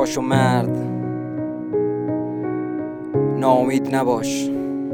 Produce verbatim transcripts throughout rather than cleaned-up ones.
باش و مرد ناامید نباش.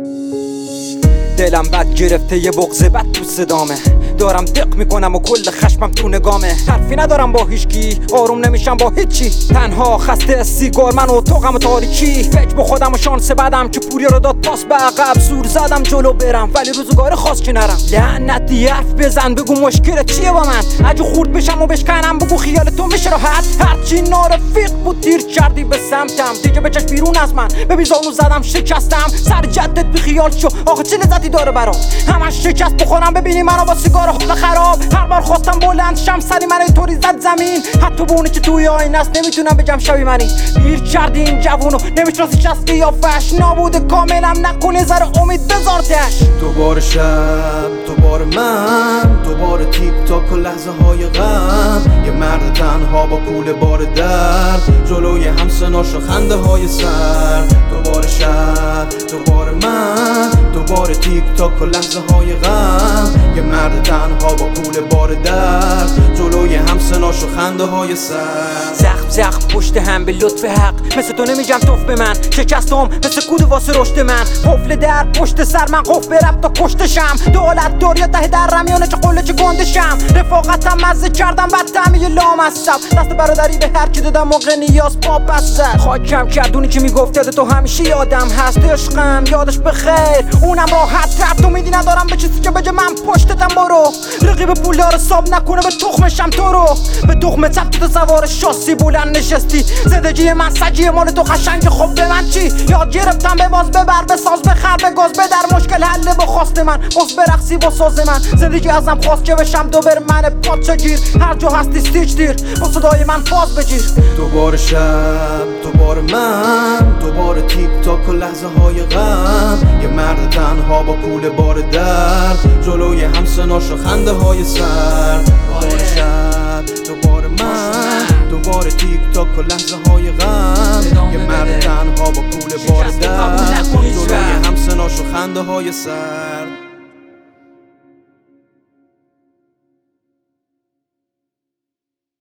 دلم بد گرفته یه بغض بد تو صدامه، دارم دق میکنم و کل خشمم تو نگامه. حرفی ندارم با هیچکی، آروم نمیشم با هیچی، تنها خسته سیگار من و اتاقم و تاریکی. فکر با خودم و شانس بعدم که پوری رو داد پاس به عقب. زور زدم جلو برم ولی روزگار خاص که نرم. لعنتی حرف بزن بگو مشکلت چیه با من، اگه خورد بشم و بشکنم بگو خیال تو میشه راحت. هرچی نارفیق بود تیر کردی به سمتم، دیگه بچش بیرون از من. ببین زانو زدم شکستم، سر جدت بی خیال شو آخه چه لذتی داره برام. همش شکست بخورم ببینی منو با سیگار حال خراب. هر بار خواستم بلند شم سری من اینطوری زد زمین. حتی به اونی که توی آینه است نمیتونم بگم شبیه منی. پیر کردی این جوونو نمیشناسیش از قیافش، نابوده کاملم نکنه ذره امید بذارتش. دوباره شب دوباره من، دوباره تیک تاک و لحظه های غم. یه مرد تنها با کوله بار درد، جلوی همسناش و خنده های سر. دوباره شب دوباره من، دوباره تیک تاک و لحظه های غم. یه مرد تنها با کوله بار درد، جلوی همسناش و خنده های سر. زخم زخم پشت هم به لطف حق، مثل تو نمیگم توف به من. شکستم مثل کود واسه رشد من، قفل در پشت سر من قفل رب تا کشتشم. دولت داریا ته در رمیانه چه قله چه گندشم. رفاقتم مزه کردم بعد تعمیه لام هستم. دست برادری به هر کی دادم موقع نیاز پا پس زد. خاکم کردونی که میگفت یاد تو همیشه یادم هست. عشقم یادش بخیر اونم راحت رفت. امیدی ندارم به چیزی که بجه من پشتتم. برو رقیب پولدار حساب نکنه به تخمشم تو رو. به تخم چپ تو سوار شاسی بلند نشستی. زندگی من سجیه مال تو قشنگ خب به من چی؟ یاد گرفتم به باز ببر بساز بخر بگاز بدر. مشکل حل با خواست من باز برقصی با ساز من. زندگی ازم خواست که بشم دوبر من پاچه گیر. هر جا هستی ستیچ دیر با صدای من فاز بگیر. دوباره شب دوباره من، دوباره تیک تاک و لحظه های غم. یه مرد تنها با کوله بار درد، جلوی همسناش و خنده های سر. دوباره شب دوباره من، دوباره تیک تاک و لحظه های غم. یه مرد تنها با کوله بار درد، جلوی همسناش و خنده های سر.